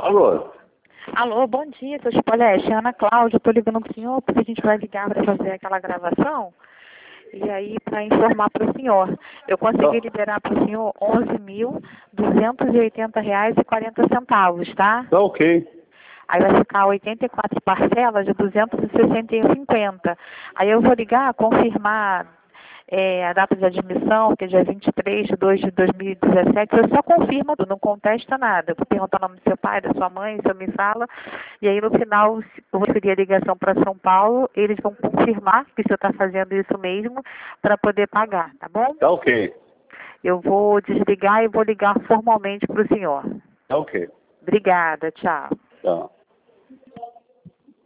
Alô? Alô, bom dia, seu Chipolete. Ana Cláudia, estou ligando para o senhor porque a gente vai ligar para fazer aquela gravação e aí para informar para o senhor. Eu consegui liberar para o senhor R$ 11.280,40, tá? Tá ok. Aí vai ficar 84 parcelas de 261,50. Aí eu vou ligar, confirmar a data de admissão, que é dia 23/2/2017. Você só confirma, não contesta nada. Eu vou perguntar o nome do seu pai, da sua mãe, o senhor me fala. E aí no final eu vou pedir a ligação para São Paulo. Eles vão confirmar que o senhor está fazendo isso mesmo para poder pagar, tá bom? Tá ok. Eu vou desligar e vou ligar formalmente para o senhor. Tá ok. Obrigada, tchau. Tá.